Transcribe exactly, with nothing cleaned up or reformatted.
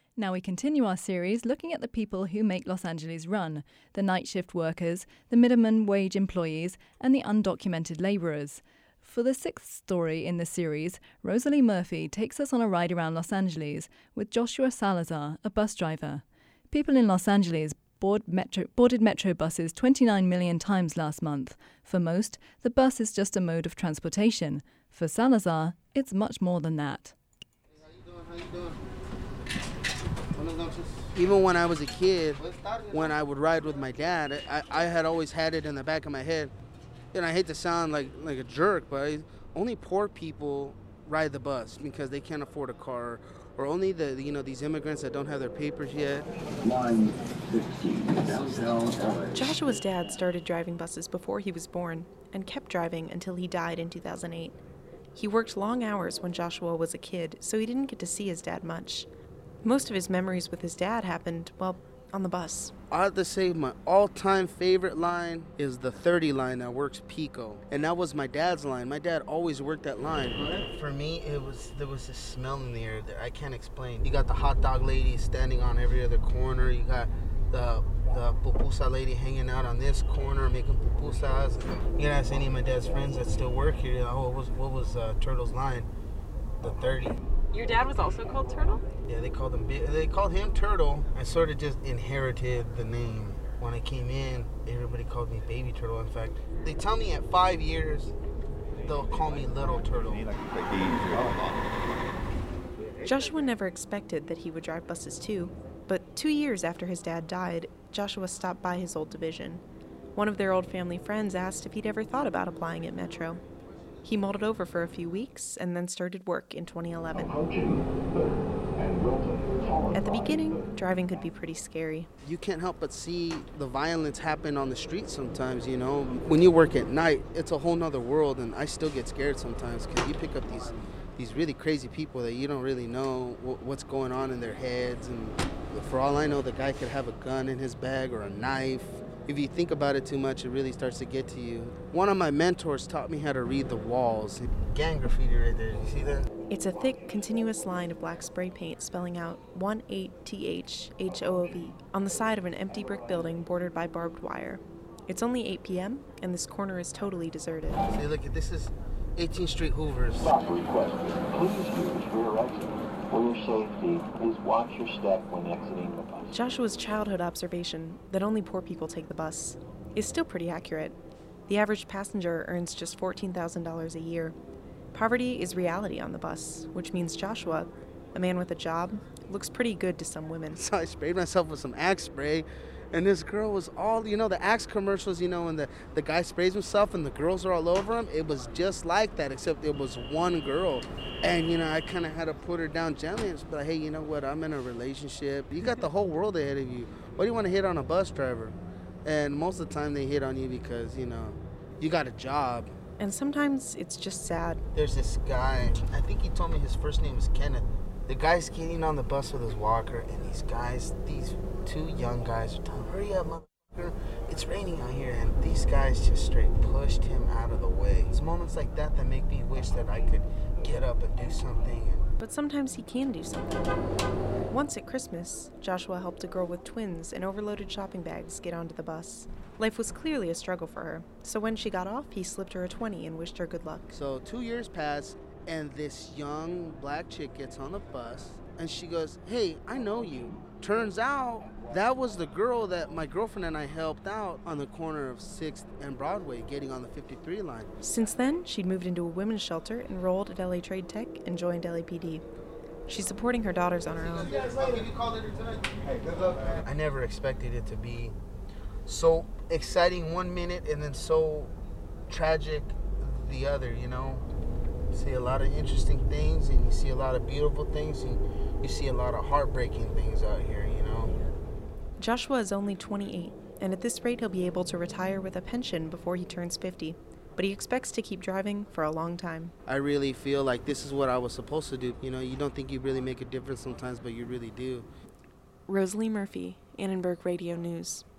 Now we continue our series looking at the people who make Los Angeles run, the night shift workers, the minimum wage employees, and the undocumented laborers. For the sixth story in the series, Rosalie Murphy takes us on a ride around Los Angeles with Joshua Salazar, a bus driver. People in Los Angeles board metro, boarded metro buses twenty-nine million times last month. For most, the bus is just a mode of transportation. For Salazar, it's much more than that. How you doing? How you doing? Even when I was a kid, when I would ride with my dad, I, I had always had it in the back of my head. And I hate to sound like, like a jerk, but I, only poor people ride the bus because they can't afford a car, or only the you know these immigrants that don't have their papers yet. Line fifteen, Joshua's dad started driving buses before he was born and kept driving until he died in two thousand eight. He worked long hours when Joshua was a kid, so he didn't get to see his dad much. Most of his memories with his dad happened, well, on the bus. I have to say my all-time favorite line is the thirty line that works Pico. And that was my dad's line. My dad always worked that line. For me, it was there was this smell in the air that I can't explain. You got the hot dog lady standing on every other corner. You got the the pupusa lady hanging out on this corner making pupusas. You can ask any of my dad's friends that still work here, oh, what was, what was uh, Turtle's line? The thirty. Your dad was also called Turtle? Yeah, they called him. They called him Turtle. I sort of just inherited the name. When I came in, everybody called me Baby Turtle. In fact, they tell me at five years, they'll call me Little Turtle. Joshua never expected that he would drive buses too, but two years after his dad died, Joshua stopped by his old division. One of their old family friends asked if he'd ever thought about applying at Metro. He mulled it over for a few weeks and then started work in twenty eleven. At the beginning, driving could be pretty scary. You can't help but see the violence happen on the street sometimes, you know. When you work at night, it's a whole nother world, and I still get scared sometimes because you pick up these these really crazy people that you don't really know w- what's going on in their heads. And for all I know, the guy could have a gun in his bag or a knife. If you think about it too much, it really starts to get to you. One of my mentors taught me how to read the walls. Gang graffiti right there, you see that? It's a thick, continuous line of black spray paint spelling out one eight T H H O O V on the side of an empty brick building bordered by barbed wire. It's only eight p.m., and this corner is totally deserted. See, look, this is eighteenth Street Hoovers. Stop request. Please use rear exit. For your safety, please watch your step when exiting the bus. Joshua's childhood observation that only poor people take the bus is still pretty accurate. The average passenger earns just fourteen thousand dollars a year. Poverty is reality on the bus, which means Joshua, a man with a job, looks pretty good to some women. So I sprayed myself with some Axe spray, and this girl was all, you know, the Axe commercials, you know, and the, the guy sprays himself and the girls are all over him. It was just like that, except it was one girl. And, you know, I kind of had to put her down gently and just be like, hey, you know what, I'm in a relationship. You got the whole world ahead of you. Why do you want to hit on a bus driver? And most of the time they hit on you because, you know, you got a job. And sometimes it's just sad. There's this guy, I think he told me his first name is Kenneth. The guy's getting on the bus with his walker, and these guys, these two young guys are telling him, hurry up, motherfucker, it's raining out here. And these guys just straight pushed him out of the way. It's moments like that that make me wish that I could get up and do something. But sometimes he can do something. Once at Christmas, Joshua helped a girl with twins and overloaded shopping bags get onto the bus. Life was clearly a struggle for her, so when she got off, he slipped her a twenty and wished her good luck. So two years pass, and this young black chick gets on the bus, and she goes, hey, I know you. Turns out that was the girl that my girlfriend and I helped out on the corner of sixth and Broadway, getting on the fifty-three line. Since then, she'd moved into a women's shelter, enrolled at L A Trade Tech, and joined L A P D. She's supporting her daughters on her own. I never expected it to be so exciting one minute and then so tragic the other, you know. You see a lot of interesting things, and you see a lot of beautiful things, and you see a lot of heartbreaking things out here, you know. Joshua is only twenty-eight, and at this rate he'll be able to retire with a pension before he turns fifty. But he expects to keep driving for a long time. I really feel like this is what I was supposed to do. You know, you don't think you really make a difference sometimes, but you really do. Rosalie Murphy, Annenberg Radio News.